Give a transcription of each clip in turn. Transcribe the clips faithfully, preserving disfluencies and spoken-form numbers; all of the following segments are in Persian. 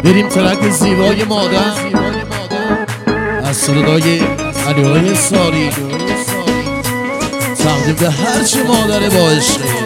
بریم ترک زیبای مادر از صدای علیهای ساری تقدیم به هرچی مادر با عشقی.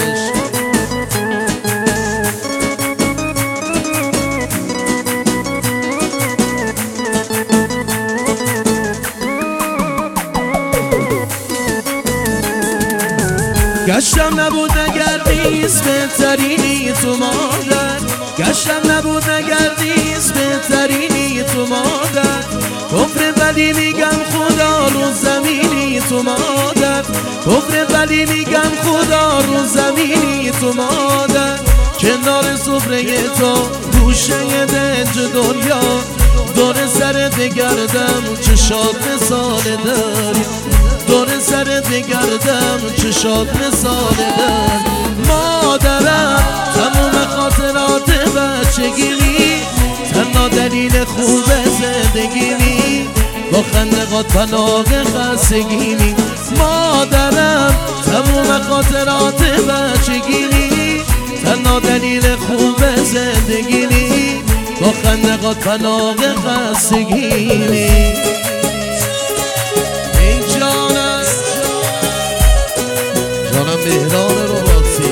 گشتم نبود نگردیست بهترینی تو مادر، گشتم نبود نگردیست بهترینی تو مادر. کفر ولی میگم خدا رو زمینی تو مادر، کفر ولی میگم خدا رو زمینی تو مادر. کنار سفره تو گوشه دنج دنیا، دور سرت بگردم چه شاد مثال داری، دور سرت بگردم چه شاد مثال داری. مادرم تموم خاطرات بچگیمی، تنها دلیل خوب زندگیمی، با خندقات پناه خستگیمی. مادرم تموم خاطرات بچگیمی، تنها دلیل خوب زندگیمی، با خندقات پناه خستگیمی. این جانم جانم مهران رو باکسی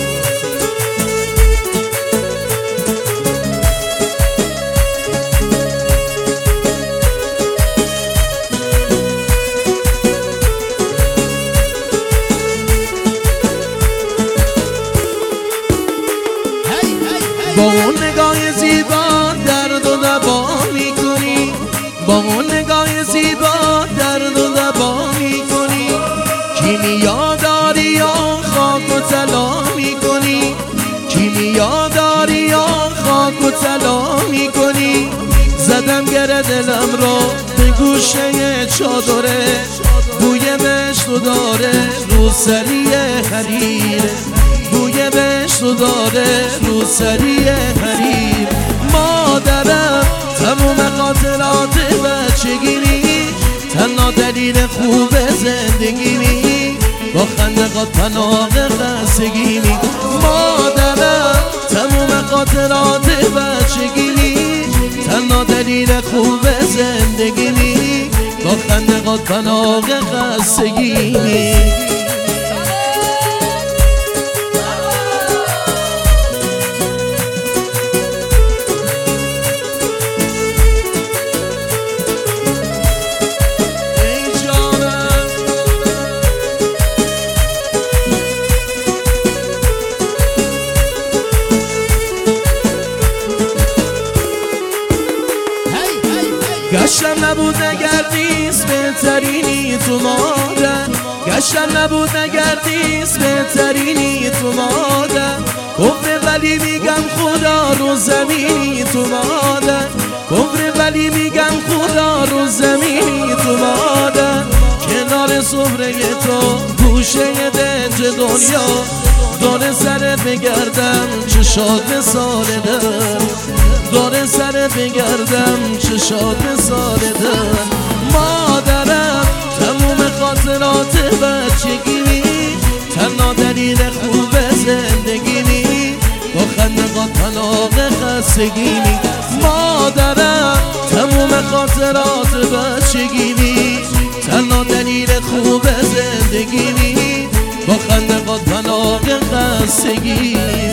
با اون نگاه زیبا درد و دوا میکنی، با اون نگاه زیبا درد و دوا میکنی. کیمیا داری یا خاک و طلا میکنی، کیمیا داری یا خاک و طلا میکنی. زدم گره دلم رو به گوشه چادره، بوی بهشت و داره رو سری حریر، بوی بهشت و داره رو سری حریر. مادرم تموم خاطرات بچگیمی، تنها دلیل خوب زندگیمی، با خندقات پناه خستگیمی. مادرم تموم خاطرات بچگیمی، تنها دلیل خوب زندگیمی، با خندقات پناه خستگیمی. گشتم نبود نگردیست بهترینی تو مادر، گشتم نبود نگردیست بهترینی تو مادر. کفر ولی میگم خدا رو زمینی تو مادر، کفر ولی میگم خدا رو زمینی تو مادر. کنار سفره تو گوشه دنج دنیا، دور سرت بگردم چه شاد مثال دار، دور سرت بگردم چه شاد مثال دار. مادرم تموم خاطرات بچگیمی، تنها دلیل خوب زندگیمی، با خندقات پناه خستگیمی. مادرم تموم خاطرات بچگیمی، تنها دلیل خوب زندگیمی، با خندقات پناه خستگیمی.